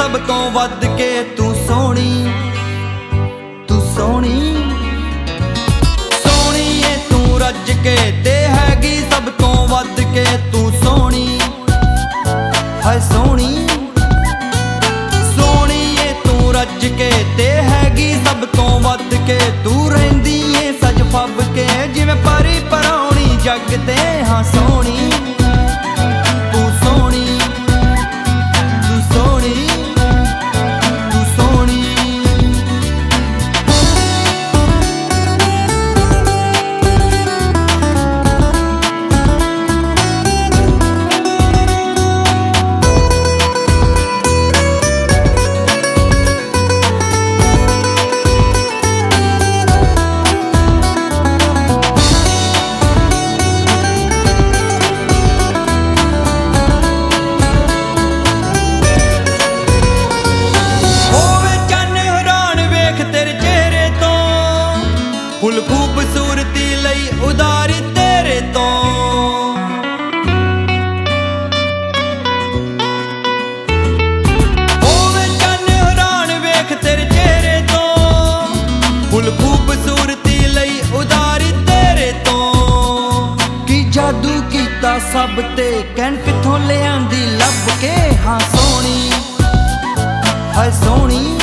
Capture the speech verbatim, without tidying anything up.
सब तो वध के तू सोहनी, तू सोहनी सोहणीए तू रज के ते हैगी सब तो वध के तू सोहनी, हाय सोहनी सोहणीए तू रज के ते हैगी सब तो वध के तू रहिंदी ए सज फब के जिवें परी परौणी जग ते हाँ सोहनी तू सोहनी तू सोहनी तू सोहनी। फुल खूबसूरती लई उदारी तेरे तो होवे चन्न हैरान वेख तेरे चेहरे तो फुल खूबसूरती लई उदारी तेरे तो की जादू कीता सब ते कहन किथों ले आंदी लभ के हाँ सोहनी हाय सोहनी।